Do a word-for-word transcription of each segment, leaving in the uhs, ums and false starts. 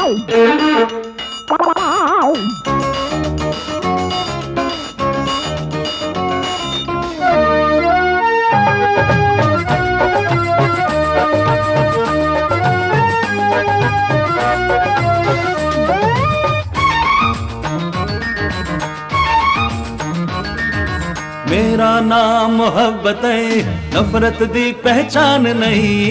मेरा नाम मोहब्बत है, नफरत दी पहचान नहीं।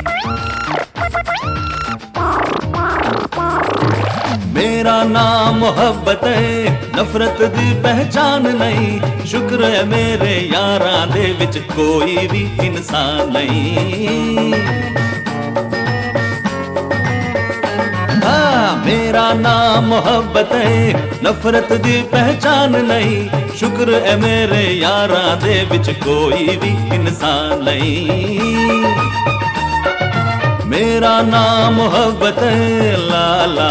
मेरा नाम मोहब्बत है, नफरत दी पहचान नहीं। शुक्र है मेरे यारां दे विच कोई भी इंसान नहीं। हाँ, मेरा नाम मोहब्बत है, नफरत दी पहचान नहीं। शुक्र है मेरे यारां दे विच कोई भी इंसान नहीं। मेरा नाम मोहब्बत है, ला ला।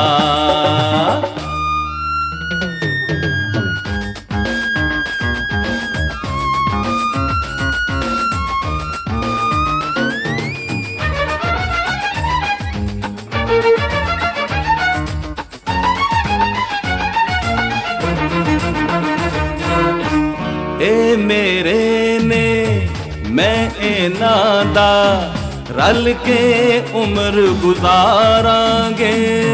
ए मेरे ने मैं इन्हां दा रल के उम्र गुजारांगे।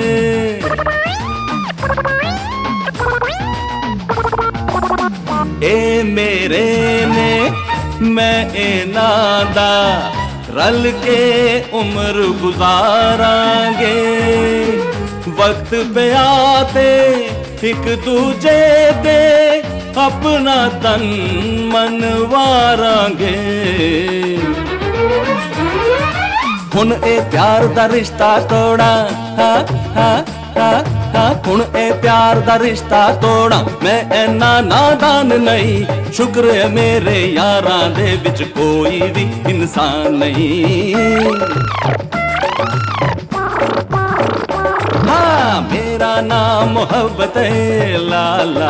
ए मेरे ने मैं इन्हां दा रल के उम्र गुजारांगे। वक्त पे आते एक दूजे दे अपना तन मन वारांगे। हुण ए प्यार दा रिश्ता तोड़ा, हा हा हा हा। हुण ए प्यार दा रिश्ता तोड़ा, मैं ऐना नादान नहीं। शुक्र है मेरे यारां दे विच कोई भी इंसान नहीं। हाँ, मेरा नाम मोहब्बत है, ला ला।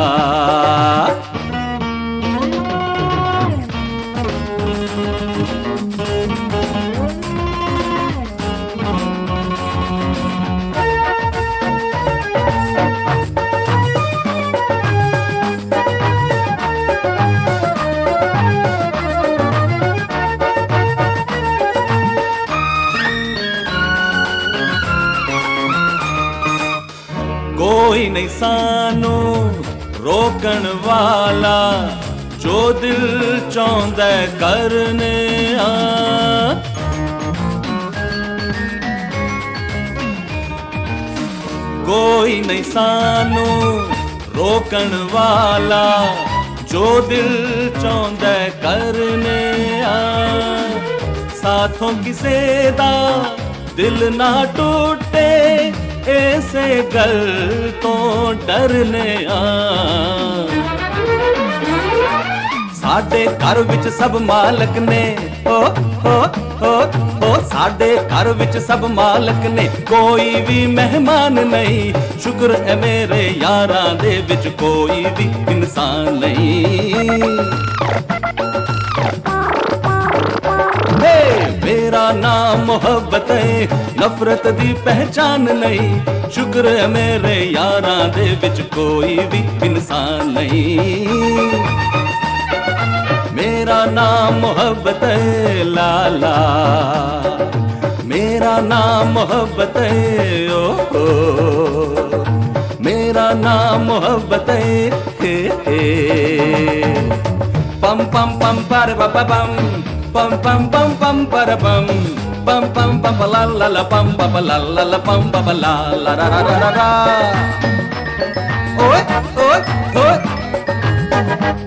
कोई नहीं सानू रोकण वाला, जो दिल चाहंदा करने आ। कोई नहीं सानू रोकण वाला, जो दिल चाहंदा करने आ। साथों किसे दा दिल ना टूटे, ऐसे गल तो डरने आ। साडे घर विच सब मालक ने, ओ ओ ओ ओ। साडे घर विच सब मालक ने, कोई भी मेहमान नहीं। शुक्र है मेरे यारां दे विच कोई भी इंसान नहीं। मेरा नाम मोहब्बत है, नफरत दी पहचान नहीं। शुक्र है मेरे यारां दे विच कोई भी इंसान नहीं। मेरा नाम मोहब्बत है, ला ला। मेरा नाम मोहब्बत है, ओ ओ। मेरा नाम मोहब्बत है, हे हे। पम पम पम पर पम pam pam pam pam para pam pam pam pam la la la pam pa pa la la la pam pa pa la la ra ra ra ra ra. Oi oi oi.